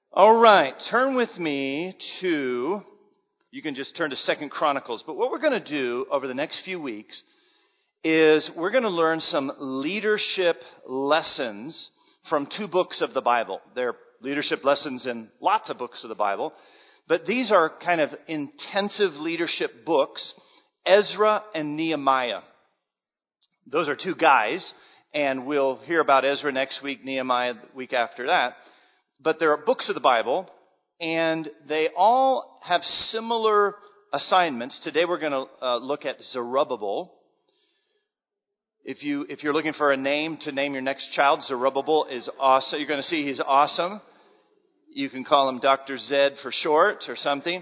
All right, turn with me to, you can just turn to 2 Chronicles. But what we're going to do over the next few weeks is we're going to learn some leadership lessons from two books of the Bible. There are leadership lessons in lots of books of the Bible, but these are kind of intensive leadership books, Ezra and Nehemiah. Those are two guys, and we'll hear about Ezra next week, Nehemiah the week after that. But there are books of the Bible, and they all have similar assignments. Today we're going to look at Zerubbabel. If you're looking for a name to name your next child, Zerubbabel is awesome. You're going to see he's awesome. You can call him Dr. Zed for short or something.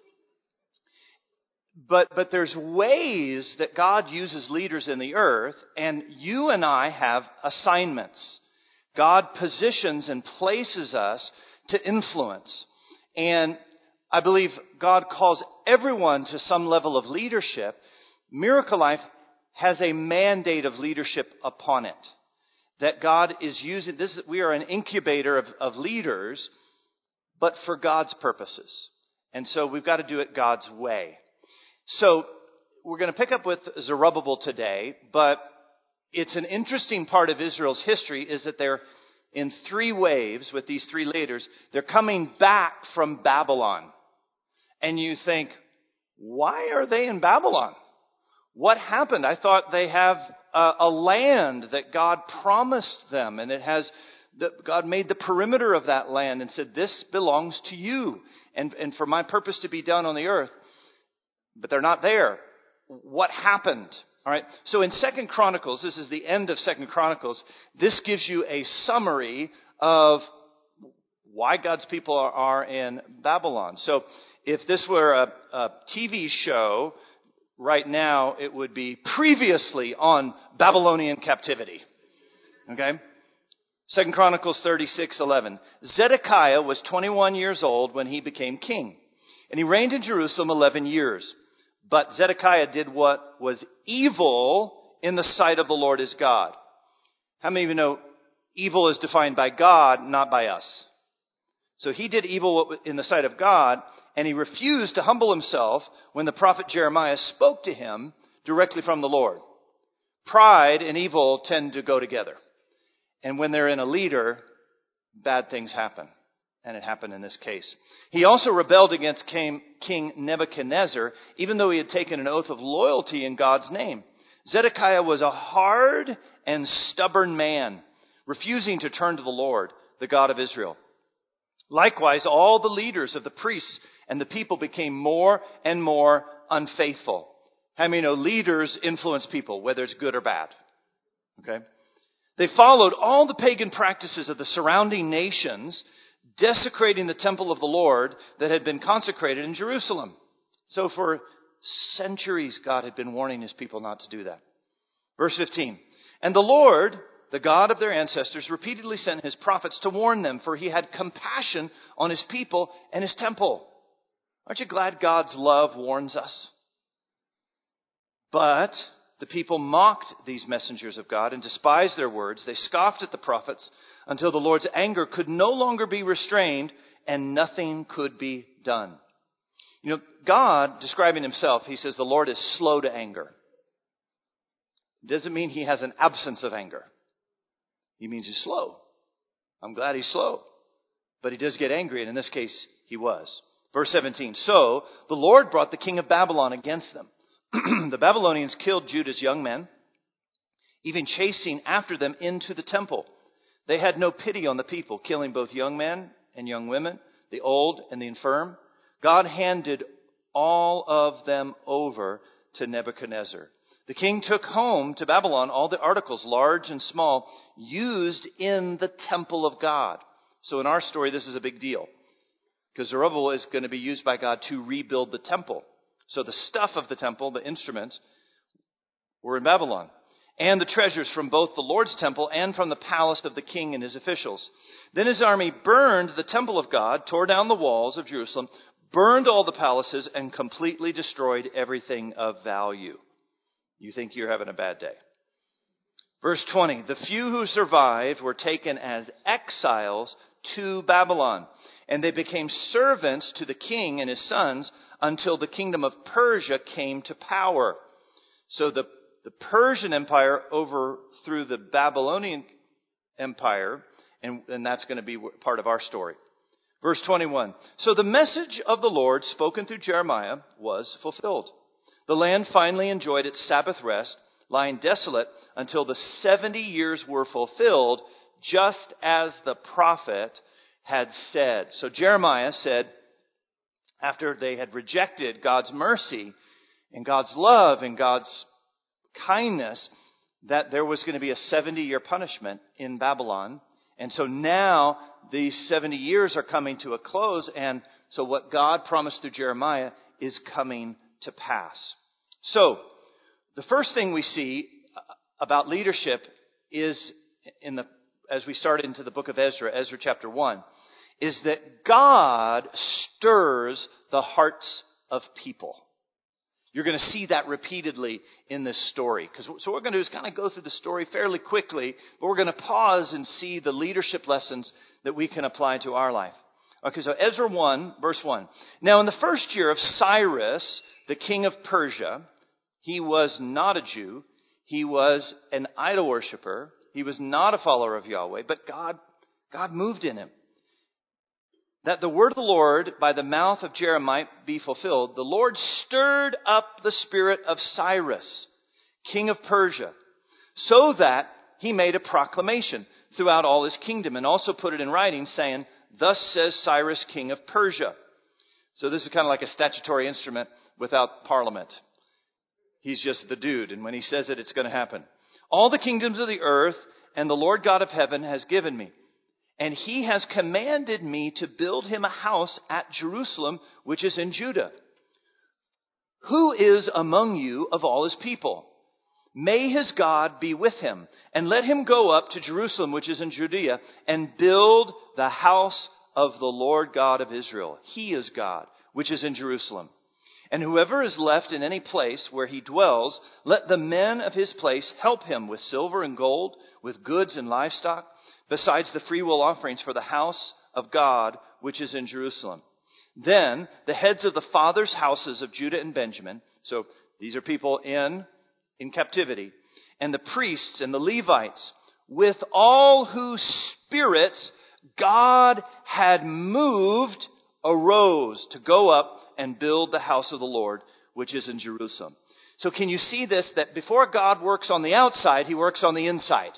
But there's ways that God uses leaders in the earth, and you and I have assignments. God positions and places us to influence. And I believe God calls everyone to some level of leadership. Miracle Life has a mandate of leadership upon it. That God is using this. We are an incubator of leaders, but for God's purposes. And so we've got to do it God's way. So we're going to pick up with Zerubbabel today, but it's an interesting part of Israel's history is that they're in three waves with these three leaders. They're coming back from Babylon. And you think, why are they in Babylon? What happened? I thought they have a land that God promised them, and God made the perimeter of that land and said, this belongs to you, and for my purpose to be done on the earth. But they're not there. What happened? All right. So in 2 Chronicles, this is the end of 2 Chronicles, this gives you a summary of why God's people are in Babylon. So if this were a TV show, right now it would be previously on Babylonian captivity. Okay? 2 Chronicles 36:11. Zedekiah was 21 years old when he became king, and he reigned in Jerusalem 11 years. But Zedekiah did what was evil in the sight of the Lord his God. How many of you know evil is defined by God, not by us? So he did evil in the sight of God, and he refused to humble himself when the prophet Jeremiah spoke to him directly from the Lord. Pride and evil tend to go together. And when they're in a leader, bad things happen. And it happened in this case. He also rebelled against King Nebuchadnezzar, even though he had taken an oath of loyalty in God's name. Zedekiah was a hard and stubborn man, refusing to turn to the Lord, the God of Israel. Likewise, all the leaders of the priests and the people became more and more unfaithful. How many know leaders influence people, whether it's good or bad? Okay? They followed all the pagan practices of the surrounding nations, desecrating the temple of the Lord that had been consecrated in Jerusalem. So for centuries, God had been warning his people not to do that. Verse 15. And the Lord, the God of their ancestors, repeatedly sent his prophets to warn them, for he had compassion on his people and his temple. Aren't you glad God's love warns us? But the people mocked these messengers of God and despised their words. They scoffed at the prophets until the Lord's anger could no longer be restrained and nothing could be done. You know, God, describing himself, he says the Lord is slow to anger. It doesn't mean he has an absence of anger. He means he's slow. I'm glad he's slow. But he does get angry, and in this case, he was. Verse 17. So the Lord brought the king of Babylon against them. The Babylonians killed Judah's young men, even chasing after them into the temple. They had no pity on the people, killing both young men and young women, the old and the infirm. God handed all of them over to Nebuchadnezzar. The king took home to Babylon all the articles, large and small, used in the temple of God. So in our story, this is a big deal, because Zerubbabel is going to be used by God to rebuild the temple. So the stuff of the temple, the instruments, were in Babylon. And the treasures from both the Lord's temple and from the palace of the king and his officials. Then his army burned the temple of God, tore down the walls of Jerusalem, burned all the palaces, and completely destroyed everything of value. You think you're having a bad day. Verse 20, the few who survived were taken as exiles to Babylon. and they became servants to the king and his sons until the kingdom of Persia came to power. So the Persian Empire overthrew the Babylonian Empire, and that's going to be part of our story. Verse 21. So the message of the Lord spoken through Jeremiah was fulfilled. The land finally enjoyed its Sabbath rest, lying desolate until the 70 years were fulfilled, just as the prophet had said. So Jeremiah said, after they had rejected God's mercy and God's love and God's kindness, that there was going to be a 70-year punishment in Babylon. And so now these 70 years are coming to a close, and so what God promised through Jeremiah is coming to pass. So, the first thing we see about leadership is, as we start into the book of Ezra chapter 1, is that God stirs the hearts of people. You're going to see that repeatedly in this story. So what we're going to do is kind of go through the story fairly quickly, but we're going to pause and see the leadership lessons that we can apply to our life. Okay, so Ezra 1, verse 1. Now in the first year of Cyrus, the king of Persia, he was not a Jew. He was an idol worshiper. He was not a follower of Yahweh, but God moved in him. That the word of the Lord by the mouth of Jeremiah be fulfilled, the Lord stirred up the spirit of Cyrus, king of Persia, so that he made a proclamation throughout all his kingdom and also put it in writing, saying, Thus says Cyrus, king of Persia. So this is kind of like a statutory instrument without parliament. He's just the dude, and when he says it, it's going to happen. All the kingdoms of the earth and the Lord God of heaven has given me. And he has commanded me to build him a house at Jerusalem, which is in Judah. Who is among you of all his people? May his God be with him, and let him go up to Jerusalem, which is in Judea, and build the house of the Lord God of Israel. He is God, which is in Jerusalem. And whoever is left in any place where he dwells, let the men of his place help him with silver and gold, with goods and livestock, besides the freewill offerings for the house of God, which is in Jerusalem. Then the heads of the fathers' houses of Judah and Benjamin, so these are people in captivity, and the priests and the Levites, with all whose spirits God had moved, arose to go up and build the house of the Lord, which is in Jerusalem. So can you see this, that before God works on the outside, he works on the inside?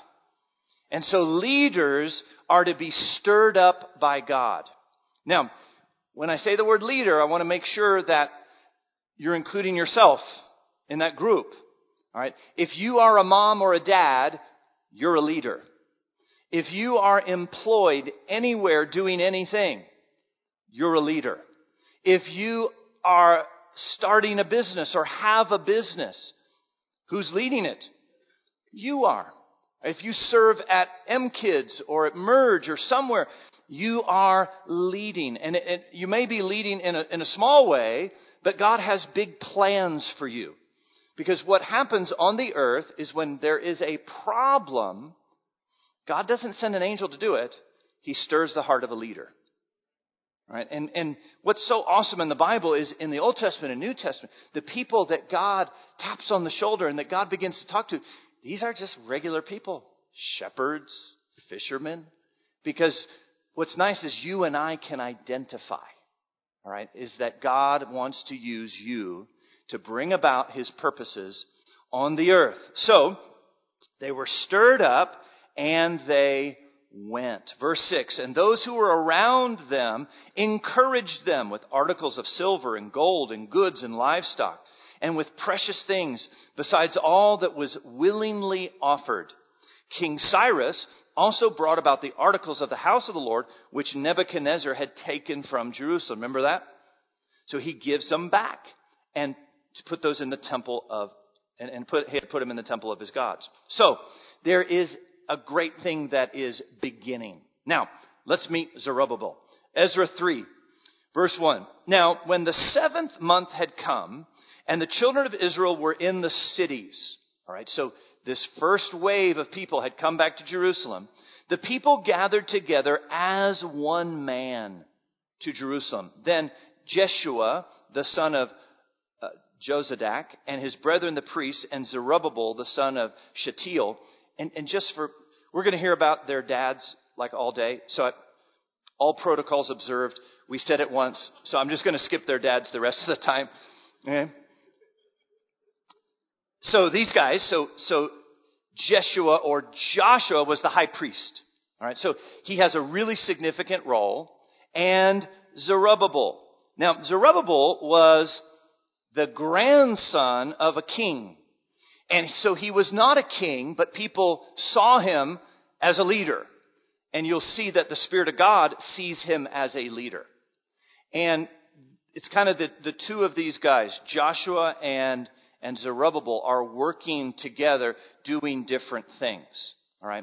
And so leaders are to be stirred up by God. Now, when I say the word leader, I want to make sure that you're including yourself in that group. All right? If you are a mom or a dad, you're a leader. If you are employed anywhere doing anything, you're a leader. If you are starting a business or have a business, who's leading it? You are. If you serve at MKids or at Merge or somewhere, you are leading. And you may be leading in a small way, but God has big plans for you. Because what happens on the earth is when there is a problem, God doesn't send an angel to do it. He stirs the heart of a leader. Right? And what's so awesome in the Bible is in the Old Testament and New Testament, the people that God taps on the shoulder and that God begins to talk to, these are just regular people, shepherds, fishermen. Because what's nice is you and I can identify, all right, is that God wants to use you to bring about his purposes on the earth. So they were stirred up and they went. Verse 6, and those who were around them encouraged them with articles of silver and gold and goods and livestock, and with precious things, besides all that was willingly offered. King Cyrus also brought about the articles of the house of the Lord, which Nebuchadnezzar had taken from Jerusalem. Remember that? So he gives them back and to put those in the temple of, and put them in the temple of his gods. So there is a great thing that is beginning. Now, let's meet Zerubbabel. Ezra 3, verse 1. Now, when the 7th month had come, and the children of Israel were in the cities. All right, so this first wave of people had come back to Jerusalem. The people gathered together as one man. to Jerusalem. Then Jeshua, the son of Jozadak, and his brethren the priests, and Zerubbabel, the son of Shealtiel. And we're going to hear about their dads like all day. So all protocols observed. We said it once. So I'm just going to skip their dads the rest of the time. Okay? So these guys, so Jeshua or Joshua was the high priest. All right, so he has a really significant role. And Zerubbabel. Now, Zerubbabel was the grandson of a king. And so he was not a king, but people saw him as a leader. And you'll see that the Spirit of God sees him as a leader. And it's kind of the two of these guys, Joshua and Zerubbabel, are working together doing different things. All right.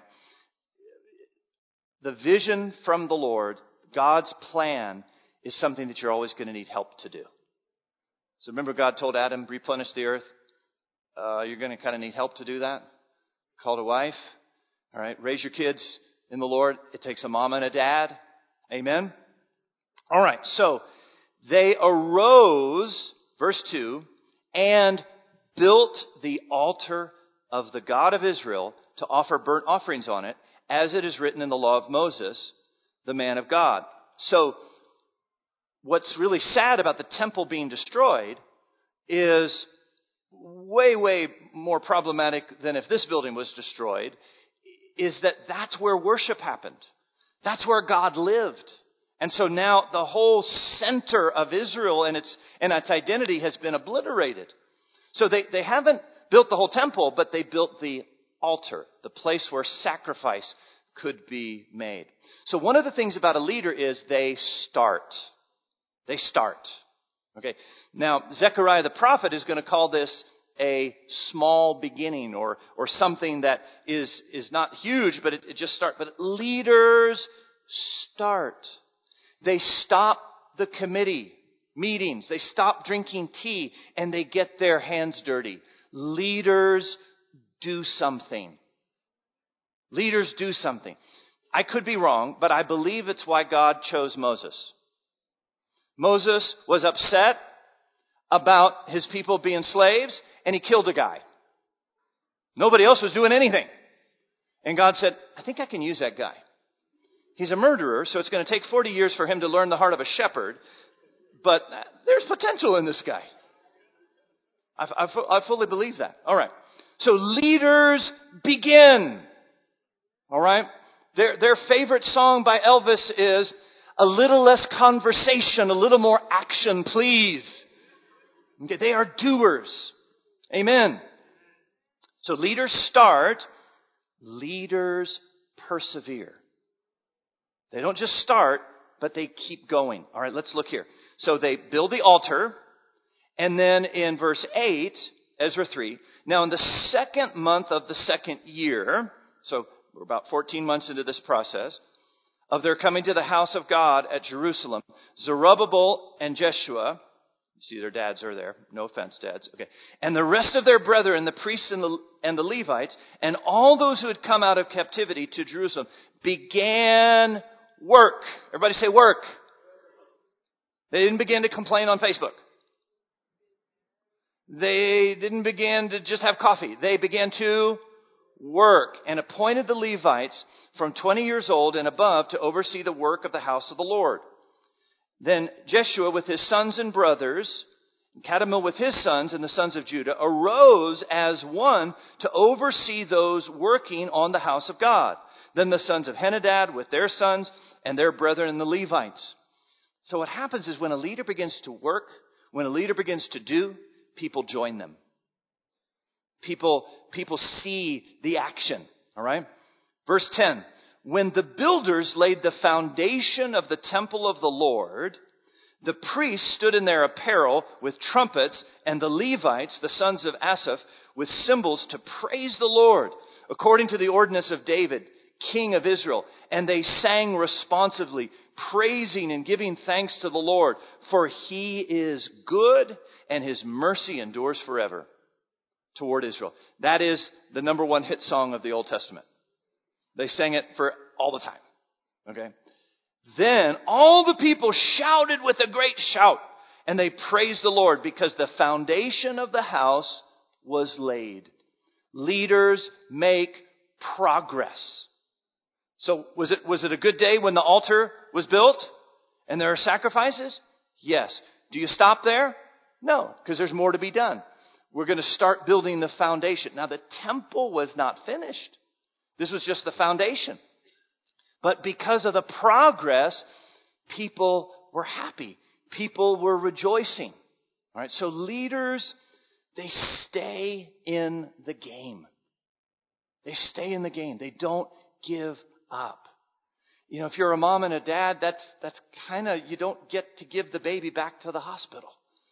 The vision from the Lord, God's plan, is something that you're always going to need help to do. So remember, God told Adam, replenish the earth. You're going to kind of need help to do that. Called a wife. All right. Raise your kids in the Lord. It takes a mom and a dad. Amen. All right. So they arose, verse 2, and built the altar of the God of Israel to offer burnt offerings on it, as it is written in the law of Moses, the man of God. So what's really sad about the temple being destroyed is way, way more problematic than if this building was destroyed, is that that's where worship happened. That's where God lived. And so now the whole center of Israel and its identity has been obliterated. So they haven't built the whole temple, but they built the altar, the place where sacrifice could be made. So one of the things about a leader is they start. They start. Okay. Now, Zechariah the prophet is going to call this a small beginning or something that is not huge, but it just starts. But leaders start. They stop the committee meetings. They stop drinking tea and they get their hands dirty. Leaders do something. Leaders do something. I could be wrong, but I believe it's why God chose Moses. Moses was upset about his people being slaves, and he killed a guy. Nobody else was doing anything. And God said, I think I can use that guy. He's a murderer, so it's going to take 40 years for him to learn the heart of a shepherd, but there's potential in this guy. I fully believe that. All right. So leaders begin. All right. Their favorite song by Elvis is "A Little Less Conversation, a Little More Action, Please." Okay, they are doers. Amen. So leaders start. Leaders persevere. They don't just start, but they keep going. All right, let's look here. So they build the altar. And then in verse 8, Ezra 3, now in the second month of the second year, so we're about 14 months into this process, of their coming to the house of God at Jerusalem, Zerubbabel and Jeshua, you see their dads are there, no offense dads, okay, and the rest of their brethren, the priests and the Levites, and all those who had come out of captivity to Jerusalem, began work. Everybody say work. They didn't begin to complain on Facebook. They didn't begin to just have coffee. They began to work and appointed the Levites from 20 years old and above to oversee the work of the house of the Lord. Then Jeshua with his sons and brothers, and Kadmiel with his sons and the sons of Judah, arose as one to oversee those working on the house of God. Then the sons of Henadad with their sons and their brethren, the Levites. So what happens is when a leader begins to work, when a leader begins to do, people join them. People see the action. All right? Verse 10. When the builders laid the foundation of the temple of the Lord, the priests stood in their apparel with trumpets, and the Levites, the sons of Asaph, with cymbals to praise the Lord, according to the ordinance of David, king of Israel. And they sang responsively, praising and giving thanks to the Lord, for he is good and his mercy endures forever toward Israel. That is the number one hit song of the Old Testament. They sang it for all the time. Okay. Then all the people shouted with a great shout, and they praised the Lord because the foundation of the house was laid. Leaders make progress. So was it a good day when the altar was built and there are sacrifices? Yes. Do you stop there? No, because there's more to be done. We're going to start building the foundation. Now, the temple was not finished. This was just the foundation. But because of the progress, people were happy. People were rejoicing. All right, so leaders, they stay in the game. They stay in the game. They don't give up. You know, if you're a mom and a dad, that's kind of, you don't get to give the baby back to the hospital.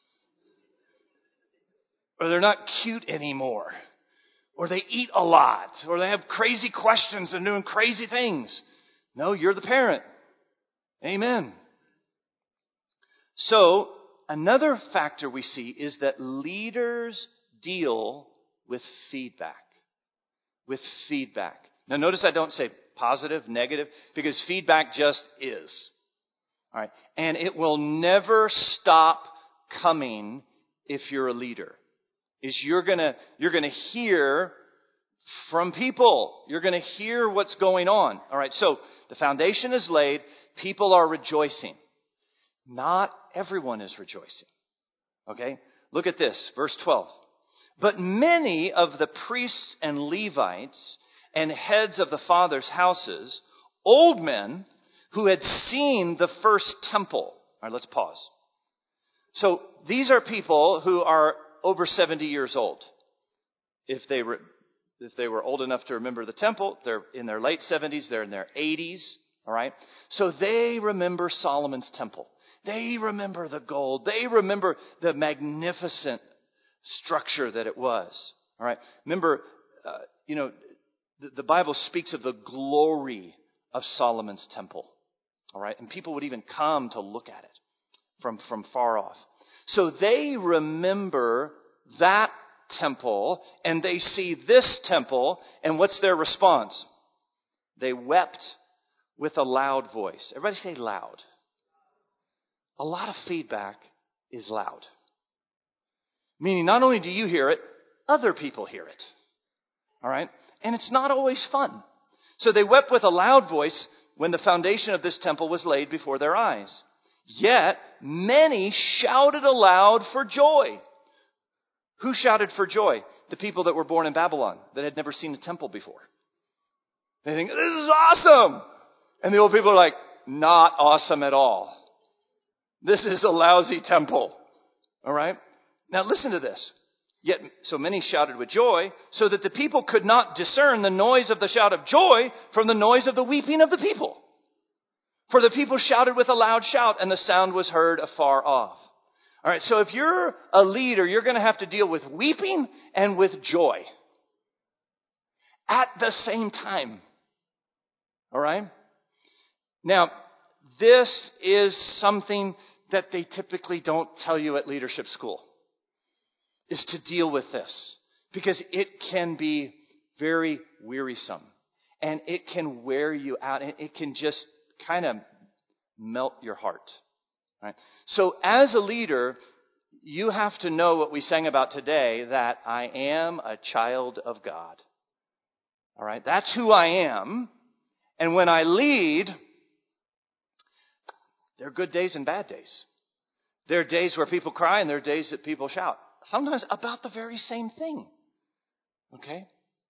Or they're not cute anymore. Or they eat a lot. Or they have crazy questions and doing crazy things. No, you're the parent. Amen. So, another factor we see is that leaders deal with feedback. With feedback. Now, notice I don't say positive, negative, because feedback just is. All right. And it will never stop coming if you're a leader. You're gonna hear from people. You're gonna hear what's going on. All right. So the foundation is laid. People are rejoicing. Not everyone is rejoicing. Okay. Look at this, verse 12. But many of the priests and Levites and heads of the fathers' houses, old men who had seen the first temple. All right, let's pause. So these are people who are over 70 years old. If they were old enough to remember the temple, they're in their late 70s, they're in their 80s, all right? So they remember Solomon's temple. They remember the gold. They remember the magnificent structure that it was, all right? Remember, the Bible speaks of the glory of Solomon's temple, all right? And people would even come to look at it from far off. So they remember that temple, and they see this temple, and what's their response? They wept with a loud voice. Everybody say loud. A lot of feedback is loud. Meaning not only do you hear it, other people hear it. All right? And it's not always fun. So they wept with a loud voice when the foundation of this temple was laid before their eyes. Yet many shouted aloud for joy. Who shouted for joy? The people that were born in Babylon that had never seen a temple before. They think, this is awesome. And the old people are like, not awesome at all. This is a lousy temple. All right? Now listen to this. Yet, so many shouted with joy, so that the people could not discern the noise of the shout of joy from the noise of the weeping of the people. For the people shouted with a loud shout, and the sound was heard afar off. All right, so if you're a leader, you're going to have to deal with weeping and with joy at the same time. All right? Now, this is something that they typically don't tell you at leadership school, is to deal with this, because it can be very wearisome, and it can wear you out, and it can just kind of melt your heart. Right? So as a leader, you have to know what we sang about today, that I am a child of God. All right? That's who I am. And when I lead, there are good days and bad days. There are days where people cry, and there are days that people shout. Sometimes about the very same thing. Okay?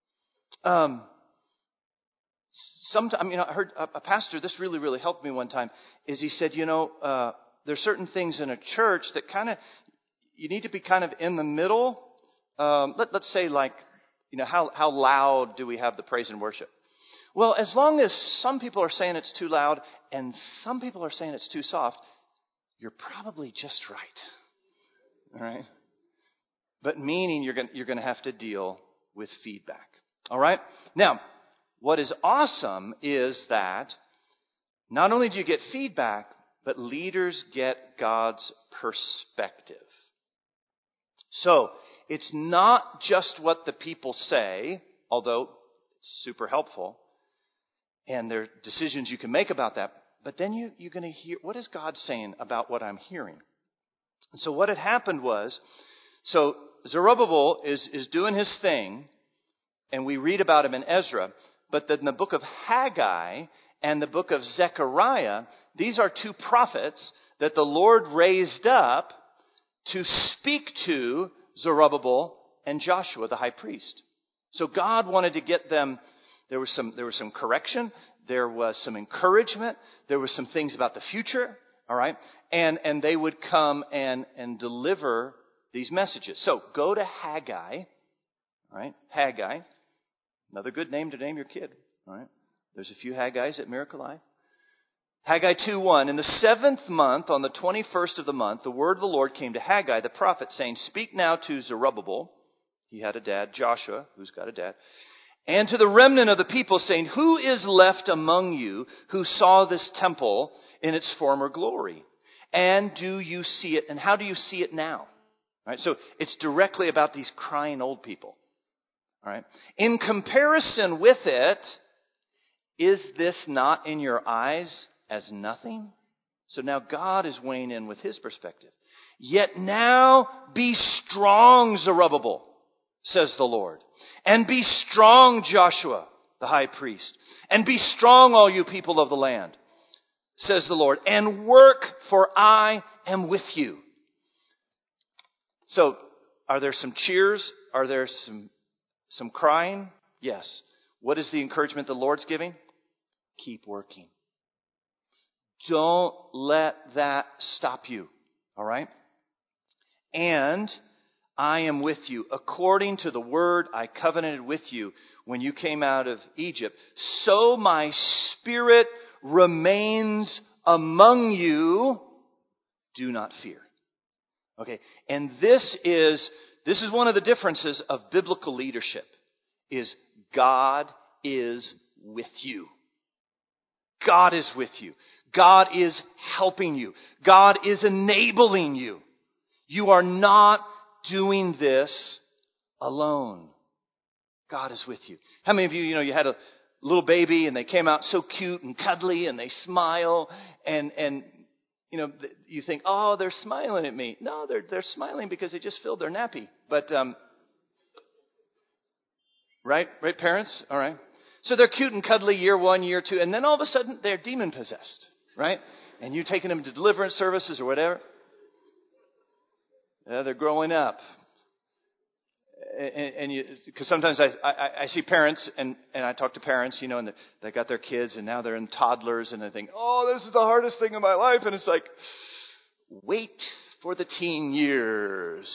Sometimes, I heard a pastor, this really, really helped me one time, is he said, there's certain things in a church that you need to be kind of in the middle. Let's say how loud do we have the praise and worship? Well, as long as some people are saying it's too loud and some people are saying it's too soft, you're probably just right. All right? But meaning you're going to have to deal with feedback. All right? Now, what is awesome is that not only do you get feedback, but leaders get God's perspective. So, it's not just what the people say, although it's super helpful, and there are decisions you can make about that, but then you're going to hear, what is God saying about what I'm hearing? And so what had happened was, so Zerubbabel is doing his thing, and we read about him in Ezra, but then the book of Haggai and the book of Zechariah, these are two prophets that the Lord raised up to speak to Zerubbabel and Joshua, the high priest. So God wanted to get them, there was some correction, there was some encouragement, there was some things about the future, all right? And they would come and deliver these messages. So go to Haggai, all right? Haggai, another good name to name your kid, all right? There's a few Haggais at Miracle Life. Haggai 2:1, in the 7th month, on the 21st of the month, the word of the Lord came to Haggai, the prophet, saying, speak now to Zerubbabel. He had a dad, Joshua, who's got a dad. And to the remnant of the people, saying, who is left among you who saw this temple in its former glory? And do you see it? And how do you see it now? All right, so it's directly about these crying old people. All right. In comparison with it, is this not in your eyes as nothing? So now God is weighing in with his perspective. Yet now be strong, Zerubbabel, says the Lord. And be strong, Joshua, the high priest. And be strong, all you people of the land, says the Lord. And work, for I am with you. So, are there some cheers? Are there some crying? Yes. What is the encouragement the Lord's giving? Keep working. Don't let that stop you. All right? And I am with you, according to the word I covenanted with you when you came out of Egypt. So my spirit remains among you. Do not fear. Okay, and this is one of the differences of biblical leadership, is God is with you. God is with you. God is helping you. God is enabling you. You are not doing this alone. God is with you. How many of you, you had a little baby and they came out so cute and cuddly and they smile and you think, oh, they're smiling at me. No, they're smiling because they just filled their nappy. But, right, parents? All right. So they're cute and cuddly year 1, year 2, and then all of a sudden they're demon possessed, right? And you're taking them to deliverance services or whatever. They're growing up. And because sometimes I see parents and I talk to parents, and they got their kids and now they're in toddlers and they think, oh, this is the hardest thing in my life. And it's like, wait for the teen years.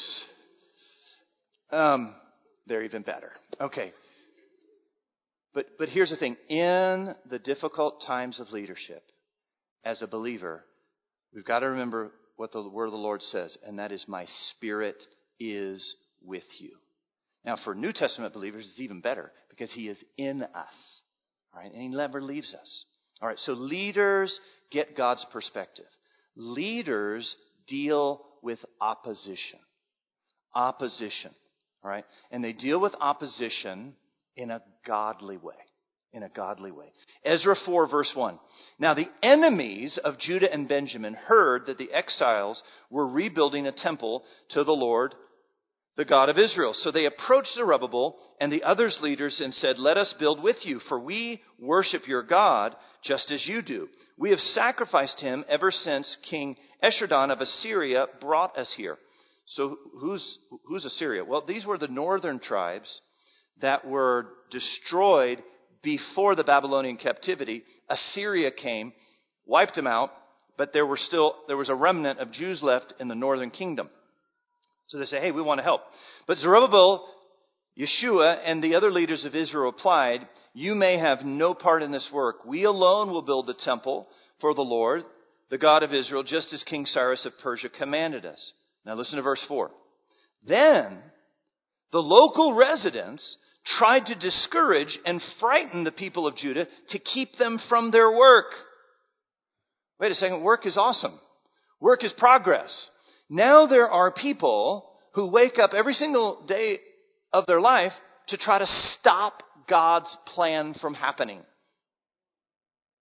They're even better. Okay. But here's the thing. In the difficult times of leadership, as a believer, we've got to remember what the word of the Lord says, and that is, my spirit is with you. Now, for New Testament believers, it's even better because he is in us, all right? And he never leaves us. All right, so leaders get God's perspective. Leaders deal with opposition. Opposition, all right? And they deal with opposition in a godly way. In a godly way. Ezra 4, verse 1. Now the enemies of Judah and Benjamin heard that the exiles were rebuilding a temple to the Lord, the God of Israel. So they approached Zerubbabel and the others leaders and said, let us build with you, for we worship your God just as you do. We have sacrificed him ever since King Esarhaddon of Assyria brought us here. So who's Assyria? Well, these were the northern tribes that were destroyed before the Babylonian captivity. Assyria came, wiped them out, but there was a remnant of Jews left in the northern kingdom. So they say, hey, we want to help. But Zerubbabel, Yeshua, and the other leaders of Israel replied, you may have no part in this work. We alone will build the temple for the Lord, the God of Israel, just as King Cyrus of Persia commanded us. Now listen to verse 4. Then the local residents tried to discourage and frighten the people of Judah to keep them from their work. Wait a second, work is awesome. Work is progress. Now there are people who wake up every single day of their life to try to stop God's plan from happening.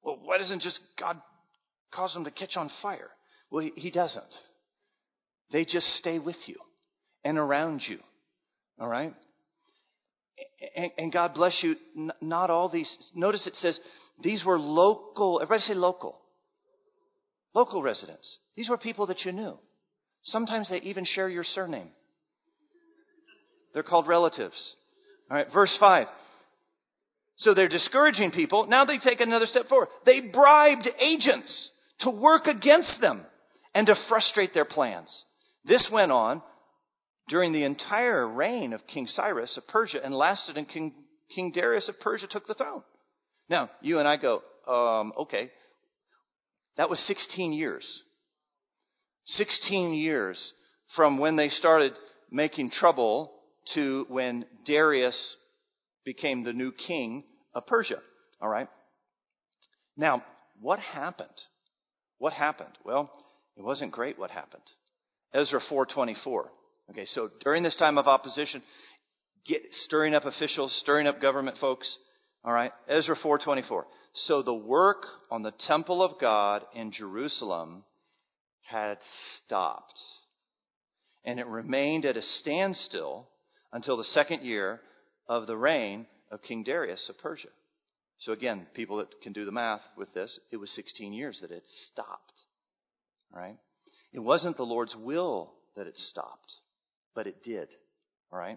Well, why doesn't just God cause them to catch on fire? Well, he doesn't. They just stay with you and around you. All right? And God bless you, not all these. Notice it says these were local. Everybody say local. Local residents. These were people that you knew. Sometimes they even share your surname. They're called relatives. All right, verse 5. So they're discouraging people. Now they take another step forward. They bribed agents to work against them and to frustrate their plans. This went on during the entire reign of King Cyrus of Persia and lasted until King Darius of Persia took the throne. Now, you and I go, okay. That was 16 years. 16 years from when they started making trouble to when Darius became the new king of Persia. All right. Now, what happened? What happened? Well, it wasn't great what happened. Ezra 4:24. Okay, so during this time of opposition, stirring up officials, stirring up government folks. All right, Ezra 4:24. So the work on the temple of God in Jerusalem had stopped. And it remained at a standstill until the second year of the reign of King Darius of Persia. So again, people that can do the math with this, it was 16 years that it stopped. All right? It wasn't the Lord's will that it stopped, but it did. All right?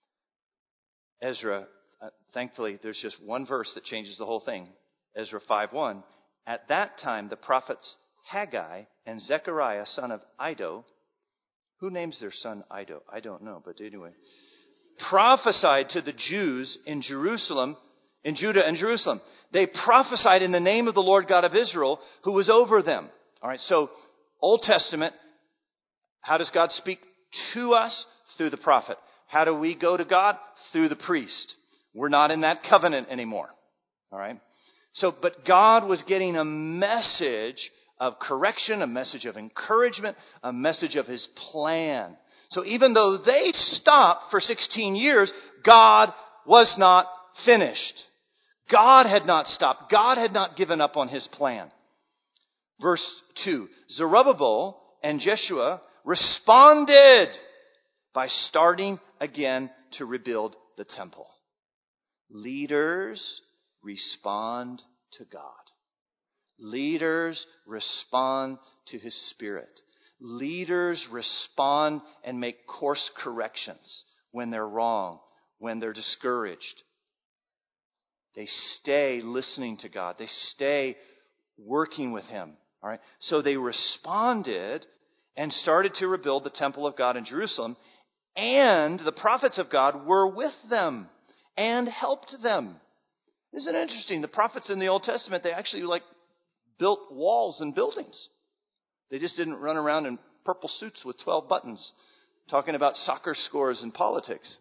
Ezra, thankfully, there's just one verse that changes the whole thing. Ezra 5:1. At that time, the prophets Haggai and Zechariah, son of Iddo, who names their son Iddo? I don't know, but anyway, prophesied to the Jews in Jerusalem, in Judah and Jerusalem. They prophesied in the name of the Lord God of Israel, who was over them. All right, so Old Testament, how does God speak to us? Through the prophet. How do we go to God? Through the priest. We're not in that covenant anymore. All right? So, but God was getting a message of correction, a message of encouragement, a message of His plan. So even though they stopped for 16 years, God was not finished. God had not stopped. God had not given up on His plan. Verse 2, Zerubbabel and Jeshua responded by starting again to rebuild the temple. Leaders respond to God. Leaders respond to His Spirit. Leaders respond and make course corrections when they're wrong, when they're discouraged. They stay listening to God. They stay working with Him. All right. So they responded and started to rebuild the temple of God in Jerusalem, and the prophets of God were with them and helped them. Isn't it interesting? The prophets in the Old Testament, they actually built walls and buildings. They just didn't run around in purple suits with 12 buttons talking about soccer scores and politics.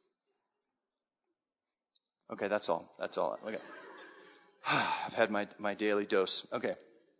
Okay, that's all. That's all. Okay. I've had my daily dose. Okay.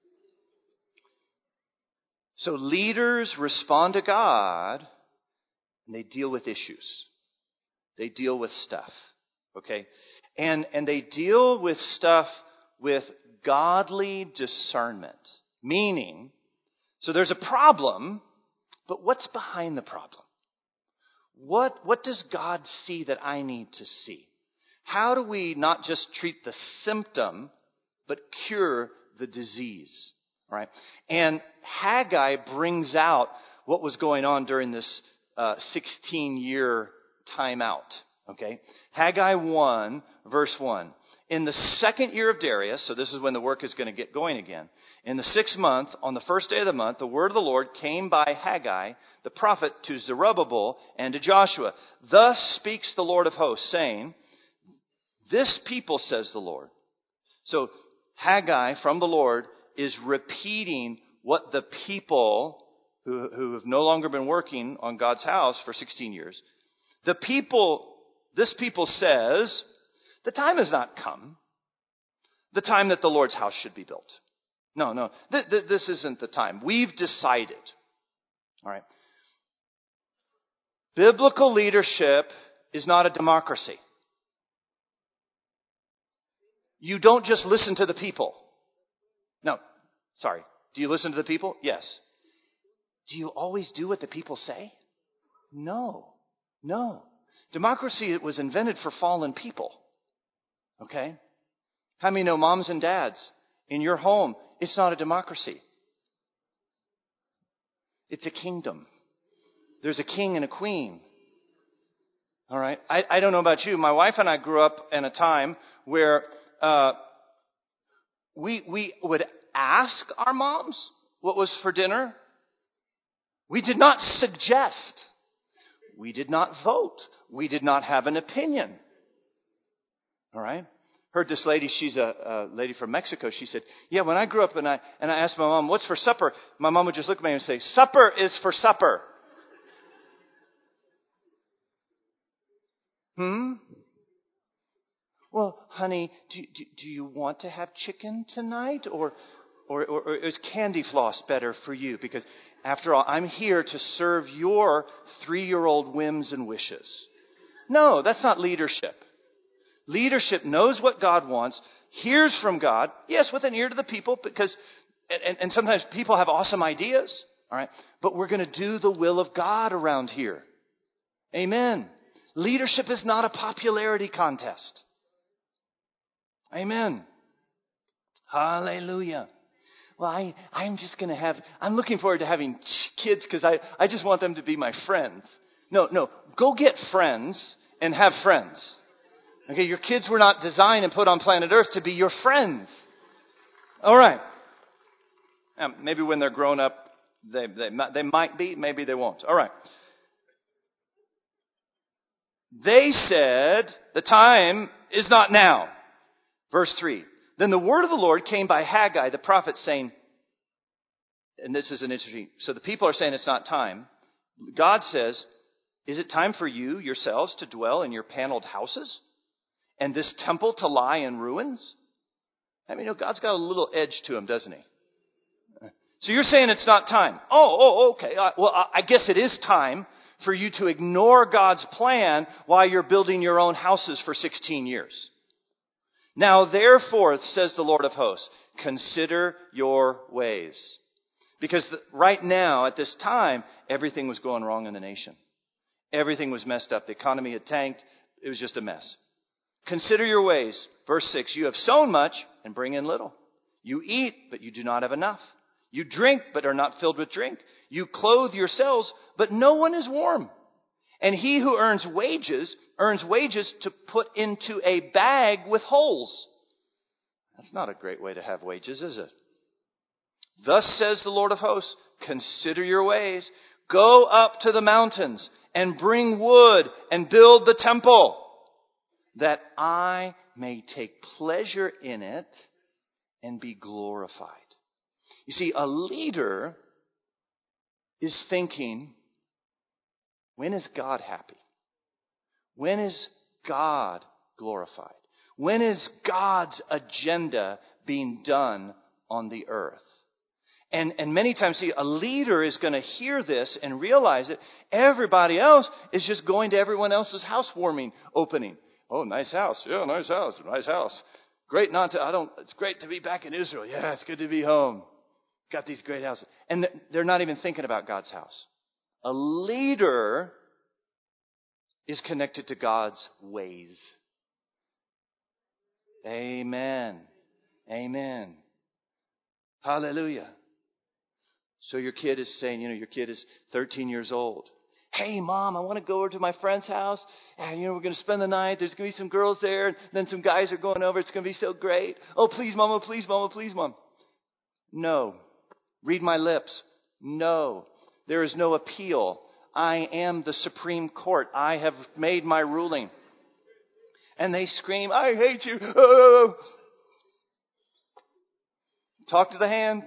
So leaders respond to God, and they deal with issues. They deal with stuff. Okay? And they deal with stuff with godly discernment. Meaning, so there's a problem, but what's behind the problem? What does God see that I need to see? How do we not just treat the symptom, but cure the disease? All right? And Haggai brings out what was going on during this 16-year timeout. Okay? Haggai 1, verse 1. In the second year of Darius, so this is when the work is going to get going again. In the 6th month, on the first day of the month, the word of the Lord came by Haggai, the prophet, to Zerubbabel and to Joshua. Thus speaks the Lord of hosts, saying, this people, says the Lord. So Haggai from the Lord is repeating what the people who have no longer been working on God's house for 16 years, this people says, the time has not come, the time that the Lord's house should be built. No, this isn't the time. We've decided. All right. Biblical leadership is not a democracy. You don't just listen to the people. No, sorry. Do you listen to the people? Yes. Do you always do what the people say? No. Democracy was invented for fallen people. Okay? How many know moms and dads? In your home, it's not a democracy. It's a kingdom. There's a king and a queen. All right? I don't know about you. My wife and I grew up in a time where we would ask our moms what was for dinner. We did not suggest. We did not vote. We did not have an opinion. All right? Heard this lady, she's a lady from Mexico. She said, yeah, when I grew up and I asked my mom, what's for supper? My mom would just look at me and say, supper is for supper. Well, honey, do you want to have chicken tonight? Or is candy floss better for you? Because after all, I'm here to serve your 3-year-old whims and wishes. No, that's not leadership. Leadership knows what God wants, hears from God, yes, with an ear to the people, because, and sometimes people have awesome ideas, all right, but we're going to do the will of God around here. Amen. Leadership is not a popularity contest. Amen. Hallelujah. Well, I'm looking forward to having kids because I just want them to be my friends. No, go get friends and have friends. Okay, your kids were not designed and put on planet Earth to be your friends. All right. Maybe when they're grown up, they might be, maybe they won't. All right. They said, the time is not now. Verse 3. Then the word of the Lord came by Haggai, the prophet, saying, and this is an interesting, so the people are saying it's not time. God says, is it time for you yourselves to dwell in your paneled houses? And this temple to lie in ruins? I mean, God's got a little edge to him, doesn't he? So you're saying it's not time. Okay. Well, I guess it is time for you to ignore God's plan while you're building your own houses for 16 years. Now, therefore, says the Lord of hosts, consider your ways. Because right now, at this time, everything was going wrong in the nation. Everything was messed up. The economy had tanked. It was just a mess. Consider your ways. Verse 6, you have sown much and bring in little. You eat, but you do not have enough. You drink, but are not filled with drink. You clothe yourselves, but no one is warm. And he who earns wages to put into a bag with holes. That's not a great way to have wages, is it? Thus says the Lord of hosts, consider your ways. Go up to the mountains and bring wood and build the temple, that I may take pleasure in it and be glorified. You see, a leader is thinking, when is God happy? When is God glorified? When is God's agenda being done on the earth? And many times, see, a leader is going to hear this and realize that everybody else is just going to everyone else's housewarming opening. Oh, nice house. Yeah, nice house. Nice house. It's great to be back in Israel. Yeah, it's good to be home. Got these great houses. And they're not even thinking about God's house. A leader is connected to God's ways. Amen. Amen. Hallelujah. So your kid is saying, your kid is 13 years old. Hey, Mom, I want to go over to my friend's house. And, we're going to spend the night. There's going to be some girls there. And then some guys are going over. It's going to be so great. Oh, please, Mama, please, Mama, please, Mom. No. Read my lips. No. There is no appeal. I am the Supreme Court. I have made my ruling. And they scream, I hate you. Oh. Talk to the hand.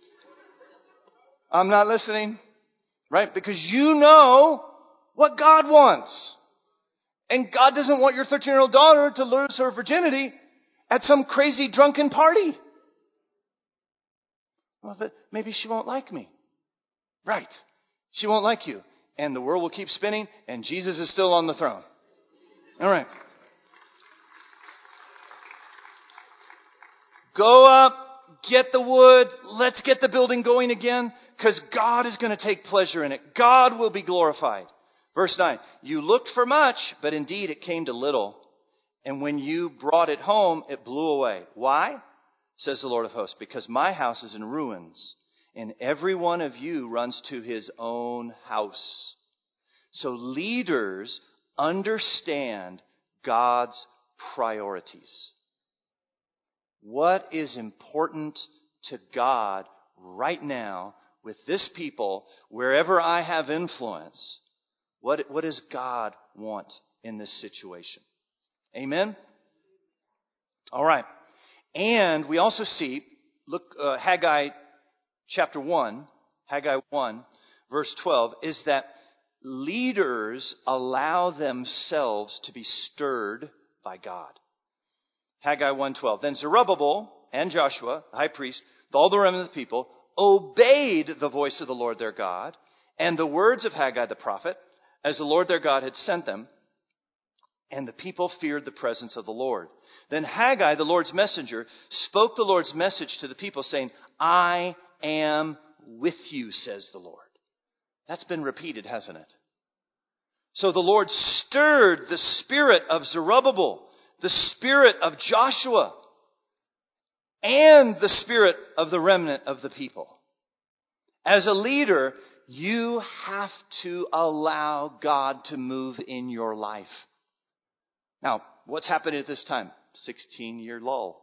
I'm not listening. Right? Because you know what God wants. And God doesn't want your 13-year-old daughter to lose her virginity at some crazy drunken party. Well, maybe she won't like me. Right. She won't like you. And the world will keep spinning, and Jesus is still on the throne. All right. get the wood. Let's get the building going again, because God is going to take pleasure in it. God will be glorified. Verse 9, you looked for much, but indeed it came to little. And when you brought it home, it blew away. Why? Says the Lord of hosts, because my house is in ruins, and every one of you runs to his own house. So leaders understand God's priorities. What is important to God right now with this people, wherever I have influence? What does God want in this situation? Amen? All right. And we also see, look, Haggai chapter 1, Haggai 1, verse 12, is that leaders allow themselves to be stirred by God. Haggai 1:12. Then Zerubbabel and Joshua, the high priest, with all the remnant of the people, obeyed the voice of the Lord their God and the words of Haggai the prophet, as the Lord their God had sent them, and the people feared the presence of the Lord. Then Haggai, the Lord's messenger, spoke the Lord's message to the people, saying, I am with you, says the Lord. That's been repeated, hasn't it? So the Lord stirred the spirit of Zerubbabel, the spirit of Joshua, and the spirit of the remnant of the people. As a leader, you have to allow God to move in your life. Now, what's happening at this time? 16-year lull.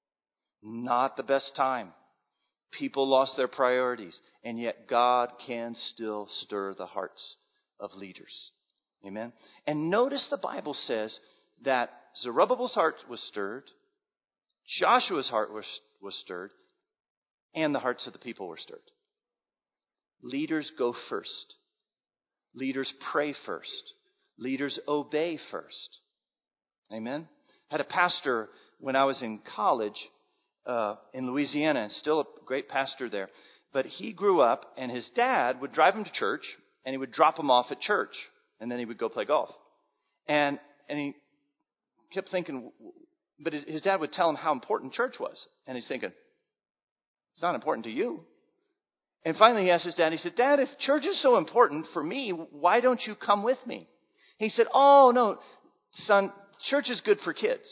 Not the best time. People lost their priorities, and yet God can still stir the hearts of leaders. Amen? And notice the Bible says that Zerubbabel's heart was stirred, Joshua's heart was stirred, and the hearts of the people were stirred. Leaders go first. Leaders pray first. Leaders obey first. Amen? I had a pastor when I was in college in Louisiana, and still a great pastor there. But he grew up, and his dad would drive him to church, and he would drop him off at church, and then he would go play golf. And he kept thinking, but his dad would tell him how important church was. And he's thinking, it's not important to you. And finally he asked his dad, he said, Dad, if church is so important for me, why don't you come with me? He said, oh, no, son, church is good for kids.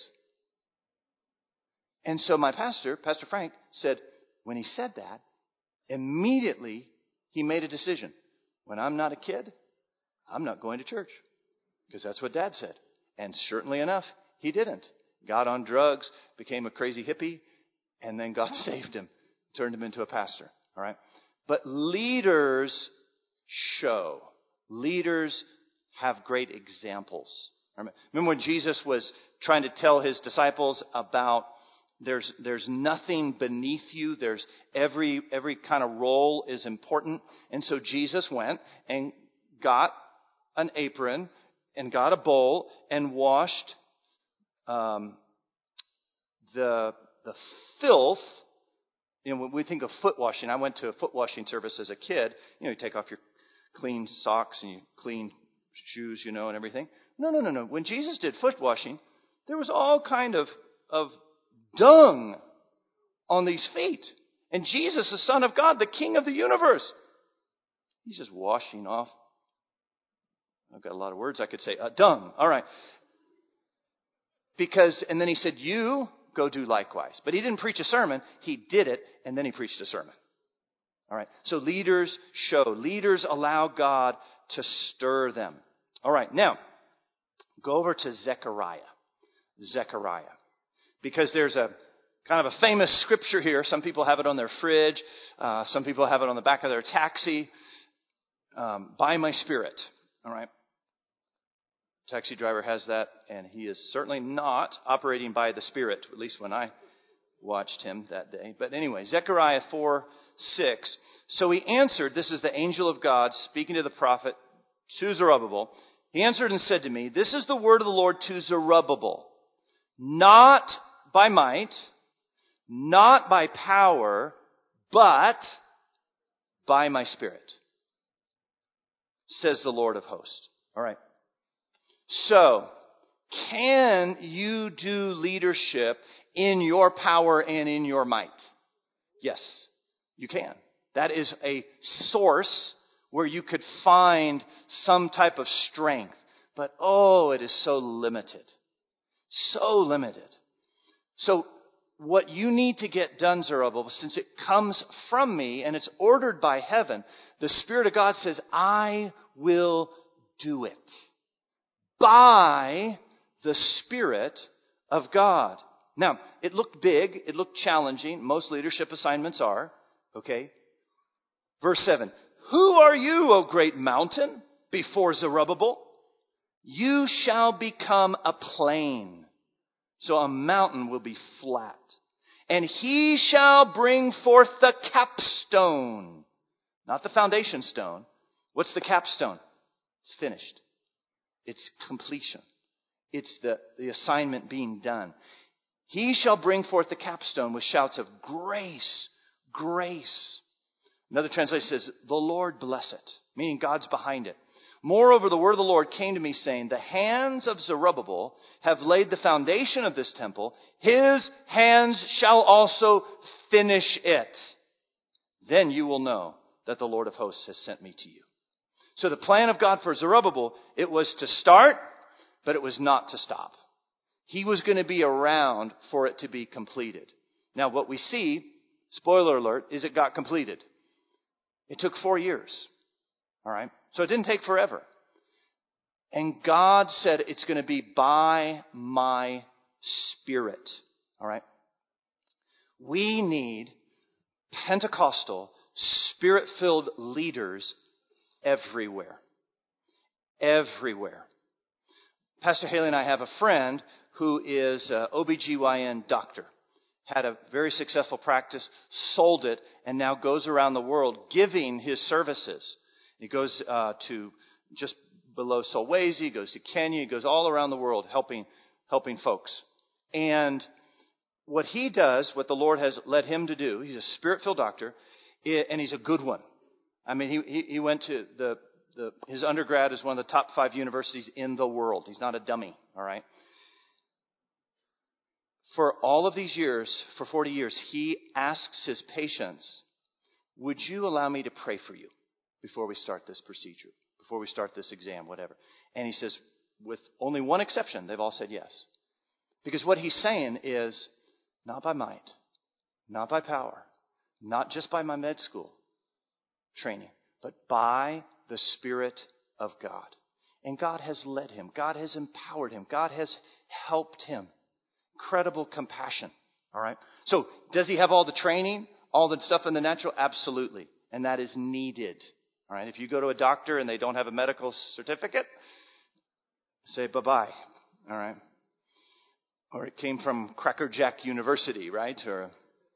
And so my pastor, Pastor Frank, said, when he said that, immediately he made a decision. When I'm not a kid, I'm not going to church. Because that's what Dad said. And certainly enough, he didn't. Got on drugs, became a crazy hippie, and then God saved him, turned him into a pastor. All right? But leaders show. Leaders have great examples. Remember when Jesus was trying to tell his disciples about there's nothing beneath you. There's every kind of role is important. And so Jesus went and got an apron and got a bowl and washed the filth. You know, when we think of foot washing, I went to a foot washing service as a kid. You know, you take off your clean socks and you clean shoes, you know, and everything. No. When Jesus did foot washing, there was all kind of dung on these feet. And Jesus, the Son of God, the King of the universe, he's just washing off. I've got a lot of words I could say. Dung. All right. And then he said, you go do likewise. But he didn't preach a sermon. He did it, and then he preached a sermon. All right. So leaders show. Leaders allow God to stir them. All right. Now, go over to Zechariah. Because there's a kind of a famous scripture here. Some people have it on their fridge. Some people have it on the back of their taxi. By my Spirit. All right. Taxi driver has that, and he is certainly not operating by the Spirit, at least when I watched him that day. But anyway, Zechariah 4:6. So he answered, this is the angel of God speaking to the prophet, to Zerubbabel. He answered and said to me, this is the word of the Lord to Zerubbabel. Not by might, not by power, but by my Spirit, says the Lord of hosts. All right. So, can you do leadership in your power and in your might? Yes, you can. That is a source where you could find some type of strength. But it is so limited. So limited. So what you need to get done, Zerubbabel, since it comes from me and it's ordered by heaven, the Spirit of God says, I will do it. By the Spirit of God. Now, it looked big. It looked challenging. Most leadership assignments are. Okay? Verse 7. Who are you, O great mountain, before Zerubbabel? You shall become a plain. So a mountain will be flat. And he shall bring forth the capstone. Not the foundation stone. What's the capstone? It's finished. It's completion. It's the assignment being done. He shall bring forth the capstone with shouts of grace, grace. Another translation says, the Lord bless it, meaning God's behind it. Moreover, the word of the Lord came to me saying, the hands of Zerubbabel have laid the foundation of this temple. His hands shall also finish it. Then you will know that the Lord of hosts has sent me to you. So the plan of God for Zerubbabel, it was to start, but it was not to stop. He was going to be around for it to be completed. Now what we see, spoiler alert, is it got completed. It took 4 years. All right? So it didn't take forever. And God said it's going to be by my Spirit. All right? We need Pentecostal, Spirit-filled leaders everywhere. Everywhere. Pastor Haley and I have a friend who is an OBGYN doctor. Had a very successful practice, sold it, and now goes around the world giving his services. He goes to just below Solwezi, he goes to Kenya, he goes all around the world helping folks. And what he does, what the Lord has led him to do, he's a Spirit-filled doctor, and he's a good one. I mean, he went to his undergrad is one of the top 5 universities in the world. He's not a dummy, all right? For all of these years, for 40 years, he asks his patients, would you allow me to pray for you before we start this procedure, before we start this exam, whatever? And he says, with only one exception, they've all said yes. Because what he's saying is, not by might, not by power, not just by my med school training, but by the Spirit of God. And God has led him. God has empowered him. God has helped him. Incredible compassion. All right. So does he have all the training, all the stuff in the natural? Absolutely. And that is needed. All right. If you go to a doctor and they don't have a medical certificate, say bye-bye. All right. Or it came from Cracker Jack University, right? Or,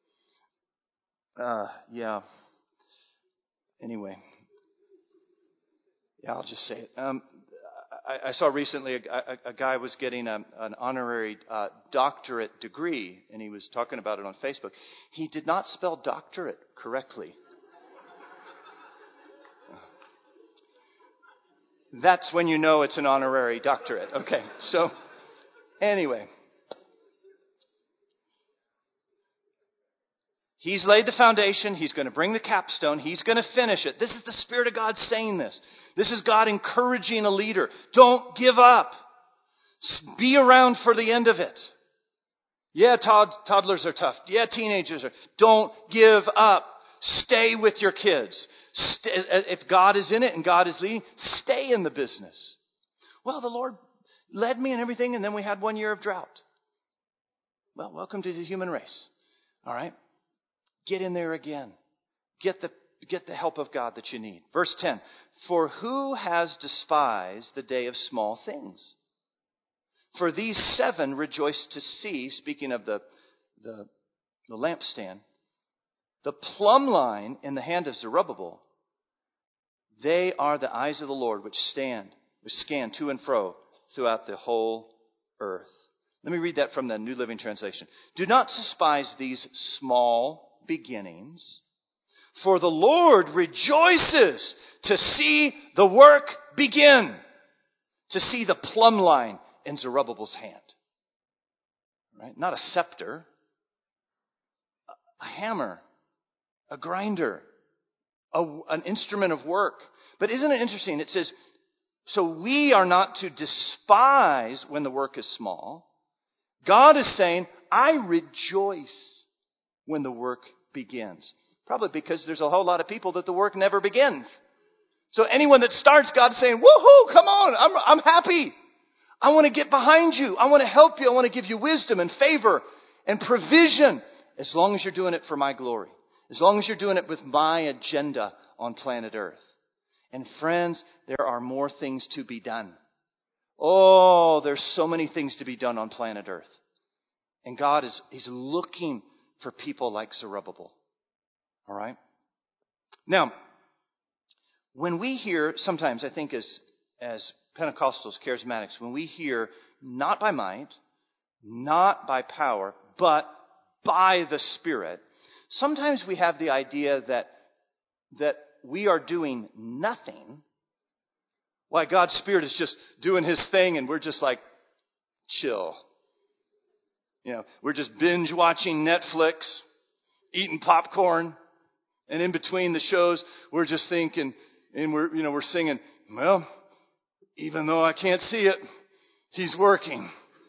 yeah. Anyway. Yeah, I'll just say it. I saw recently a guy was getting an honorary doctorate degree, and he was talking about it on Facebook. He did not spell doctorate correctly. That's when you know it's an honorary doctorate. Okay, so anyway. He's laid the foundation. He's going to bring the capstone. He's going to finish it. This is the Spirit of God saying this. This is God encouraging a leader. Don't give up. Be around for the end of it. Yeah, toddlers are tough. Yeah, teenagers are. Don't give up. Stay with your kids. If God is in it and God is leading, stay in the business. Well, the Lord led me and everything, and then we had 1 year of drought. Well, welcome to the human race. All right? Get in there again. Get the help of God that you need. Verse 10. For who has despised the day of small things? For these 7 rejoice to see, speaking of the lampstand, the plumb line in the hand of Zerubbabel. They are the eyes of the Lord which scan to and fro throughout the whole earth. Let me read that from the New Living Translation. Do not despise these small beginnings, for the Lord rejoices to see the work begin, to see the plumb line in Zerubbabel's hand. Right? Not a scepter, a hammer a grinder, an instrument of work. But isn't it interesting? It says, so we are not to despise when the work is small. God is saying, I rejoice when the work begins. Probably because there's a whole lot of people that the work never begins. So anyone that starts, God's saying, woohoo, come on, I'm happy. I want to get behind you. I want to help you. I want to give you wisdom and favor and provision, as long as you're doing it for my glory. As long as you're doing it with my agenda on planet Earth. And friends, there are more things to be done. Oh, there's so many things to be done on planet Earth. And God He's looking for people like Zerubbabel. All right? Now, when we hear, sometimes I think as Pentecostals, charismatics, when we hear not by might, not by power, but by the Spirit, sometimes we have the idea that we are doing nothing while God's Spirit is just doing His thing and we're just like, chill. You know, we're just binge watching Netflix, eating popcorn, and in between the shows, we're just thinking, and we're singing, well, even though I can't see it, He's working.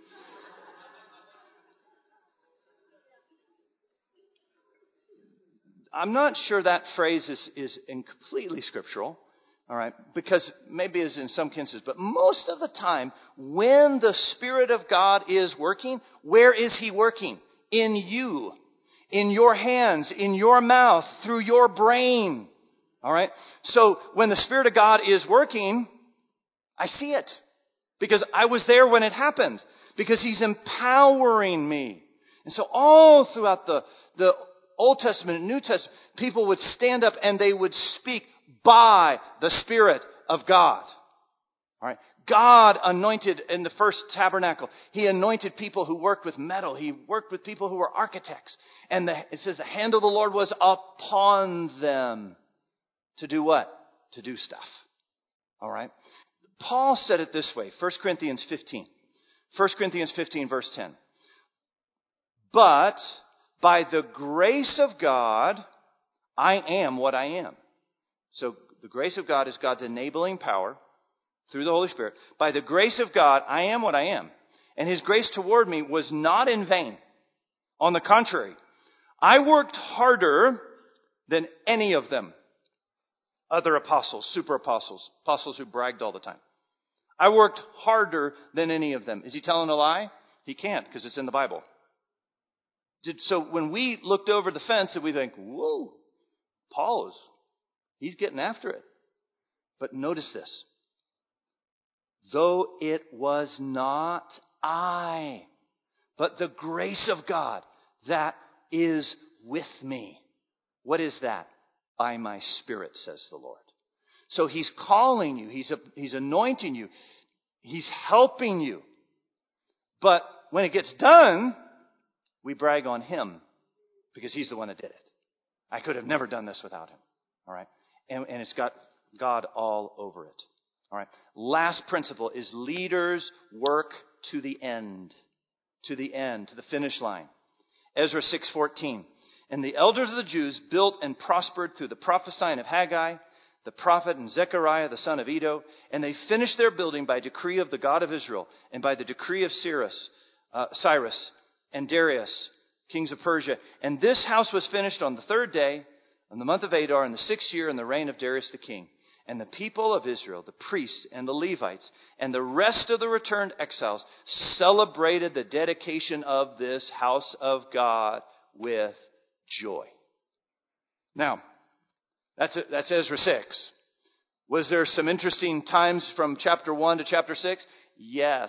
I'm not sure that phrase is completely scriptural, all right, because maybe it's in some cases, but most of the time, when the Spirit of God is working, where is He working? In you, in your hands, in your mouth, through your brain, all right? So when the Spirit of God is working, I see it because I was there when it happened, because He's empowering me. And so all throughout the Old Testament and New Testament, people would stand up and they would speak by the Spirit of God. All right. God anointed in the first tabernacle. He anointed people who worked with metal. He worked with people who were architects. And it says the hand of the Lord was upon them. To do what? To do stuff. All right. Paul said it this way. 1 Corinthians 15. 1 Corinthians 15 verse 10. But by the grace of God, I am what I am. So the grace of God is God's enabling power through the Holy Spirit. By the grace of God, I am what I am. And His grace toward me was not in vain. On the contrary, I worked harder than any of them. Other apostles, super apostles, apostles who bragged all the time. I worked harder than any of them. Is he telling a lie? He can't, because it's in the Bible. So when we looked over the fence and we think, whoa, he's getting after it. But notice this. Though it was not I, but the grace of God that is with me. What is that? By my Spirit, says the Lord. So He's calling you. He's anointing you. He's helping you. But when it gets done, we brag on Him because He's the one that did it. I could have never done this without Him. All right. And it's got God all over it. All right. Last principle is leaders work to the end. To the end, to the finish line. Ezra 6:14. And the elders of the Jews built and prospered through the prophesying of Haggai, the prophet, and Zechariah, the son of Iddo. And they finished their building by decree of the God of Israel and by the decree of Cyrus and Darius, kings of Persia. And this house was finished on the third day, in the month of Adar, in the 6th year, in the reign of Darius the king. And the people of Israel, the priests and the Levites, and the rest of the returned exiles celebrated the dedication of this house of God with joy. Now, that's Ezra 6. Was there some interesting times from chapter 1 to chapter 6? Yes.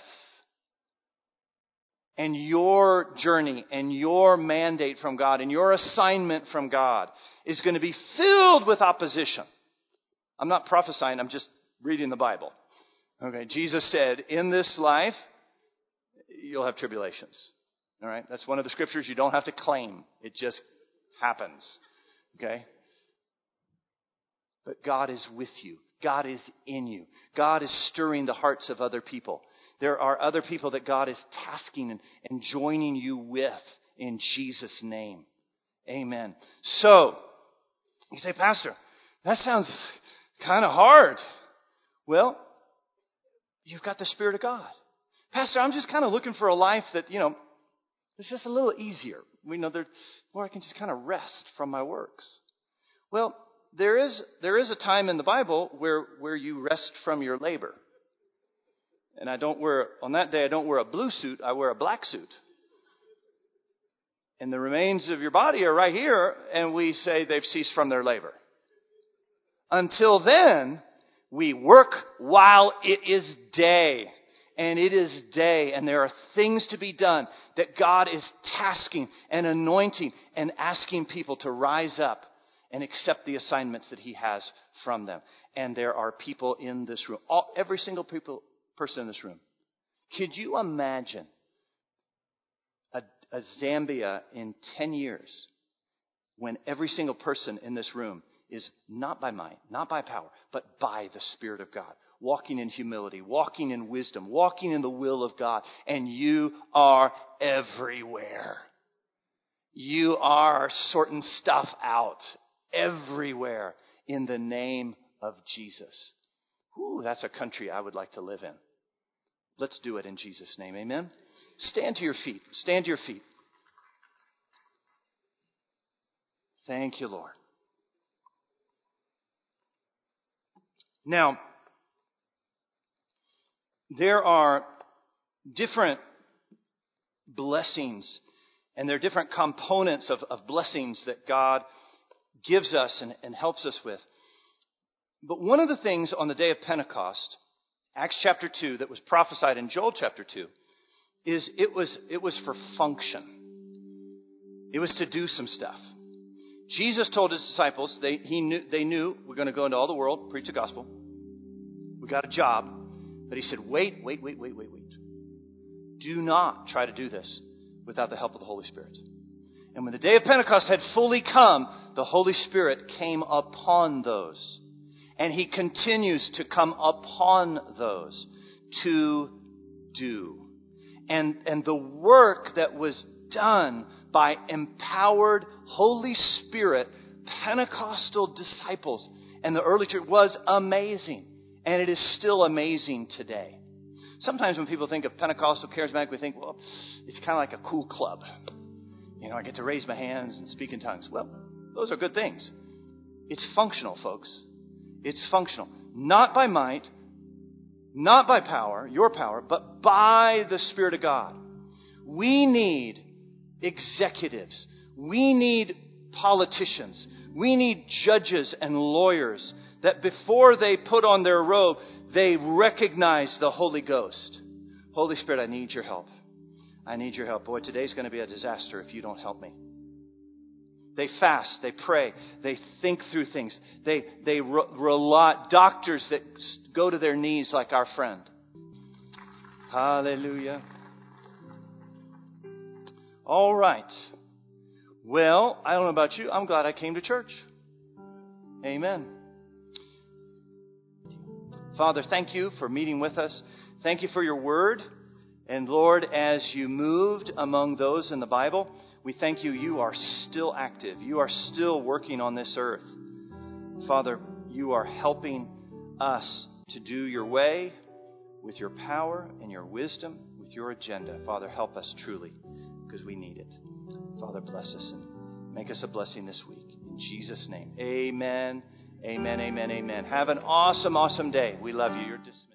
And your journey and your mandate from God and your assignment from God is going to be filled with opposition. I'm not prophesying, I'm just reading the Bible. Okay, Jesus said, in this life, you'll have tribulations. All right, that's one of the scriptures you don't have to claim. It just happens. Okay? But God is with you. God is in you. God is stirring the hearts of other people. There are other people that God is tasking and joining you with in Jesus' name. Amen. So, You say, Pastor, that sounds kind of hard. Well, you've got the Spirit of God. Pastor, I'm just kind of looking for a life that, it's just a little easier. Where I can just kind of rest from my works. Well, there is a time in the Bible where you rest from your labor. And on that day, I don't wear a blue suit, I wear a black suit. And the remains of your body are right here, and we say they've ceased from their labor. Until then, we work while it is day. And it is day, and there are things to be done that God is tasking and anointing and asking people to rise up and accept the assignments that He has from them. And there are people in this room, every single person in this room. Could you imagine a Zambia in 10 years when every single person in this room is not by might, not by power, but by the Spirit of God, walking in humility, walking in wisdom, walking in the will of God, and you are everywhere. You are sorting stuff out everywhere in the name of Jesus. Ooh, that's a country I would like to live in. Let's do it in Jesus' name. Amen. Stand to your feet. Stand to your feet. Thank you, Lord. Now, there are different blessings, and there are different components of blessings that God gives us and helps us with. But one of the things on the day of Pentecost, Acts chapter 2, that was prophesied in Joel chapter 2, is it was for function. It was to do some stuff. Jesus told his disciples, they knew we're going to go into all the world, preach the gospel. We got a job. But he said, wait. Do not try to do this without the help of the Holy Spirit. And when the day of Pentecost had fully come, the Holy Spirit came upon those. And He continues to come upon those to do. And the work that was done by empowered Holy Spirit Pentecostal disciples and the early church was amazing. And it is still amazing today. Sometimes when people think of Pentecostal charismatic, we think, well, it's kind of like a cool club. I get to raise my hands and speak in tongues. Well, those are good things. It's functional, folks. It's functional. Not by might, not by power, your power, but by the Spirit of God. We need executives. We need politicians. We need judges and lawyers that before they put on their robe, they recognize the Holy Ghost. Holy Spirit, I need your help. I need your help. Boy, today's going to be a disaster if you don't help me. They fast, they pray, they think through things. They rely, doctors that go to their knees like our friend. Hallelujah. All right. Well, I don't know about you. I'm glad I came to church. Amen. Father, thank you for meeting with us. Thank you for your word. And Lord, as you moved among those in the Bible, we thank you. You are still active. You are still working on this earth. Father, you are helping us to do your way with your power and your wisdom, with your agenda. Father, help us truly because we need it. Father, bless us and make us a blessing this week. In Jesus' name, amen. Amen, amen, amen. Have an awesome, awesome day. We love you. You're dismissed.